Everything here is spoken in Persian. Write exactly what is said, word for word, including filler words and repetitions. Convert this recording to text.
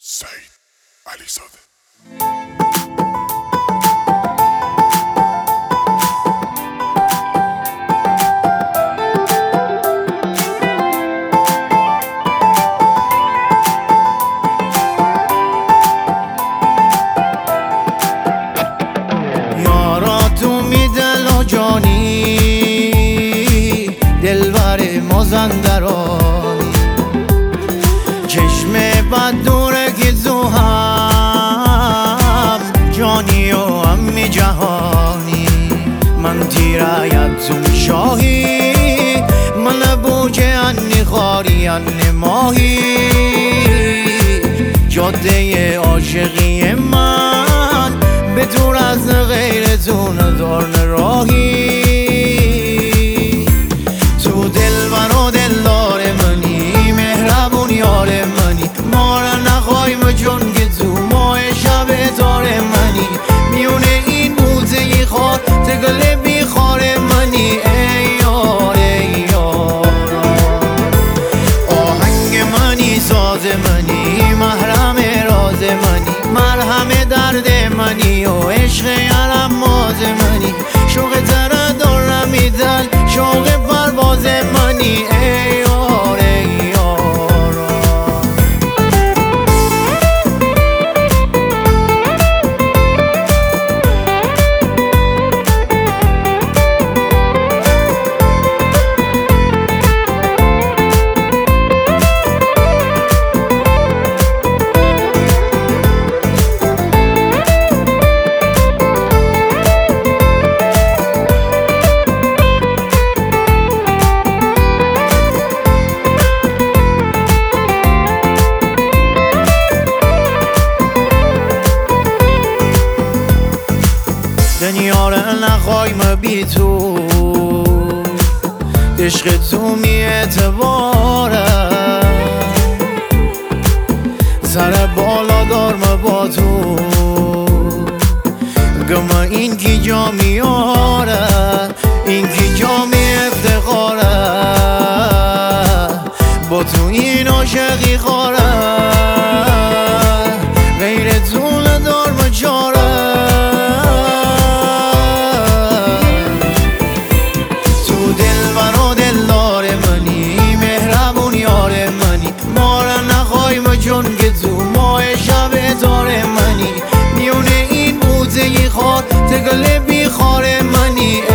سعید علیزاده. یارا تو میدل و جانی دلبر مازندرانی چشم بد دوره که زو هم جانی و امی جهانی من تیرایتون شاهی من بوجه انی خاری انی ماهی جاده عاشقی من به دور از غیرتون دارن راهی تو دلبر و دلدار منی مهربون یار منی ما را نخوایم چون که تو ماه شب تار منی میونه این بوزه خار تگل بیخار منی ای یار ای یار آهنگ منی ساز منی محرم راز منی مرهم درد منی و عشق یارم ماز منی شوق تره دارم میدل شوق پرواز منی ای یار ای یار دنیا را نخوایم بی تو عشق تو می اعتباره سر بالا دارم با تو گم این کی جا میاره این کی جا می افتخاره با تو این عاشقی خواره غیر تو ندارم چاره چون که تو ماه شب تار منی میونه این بوزه خار تگل بیخار منی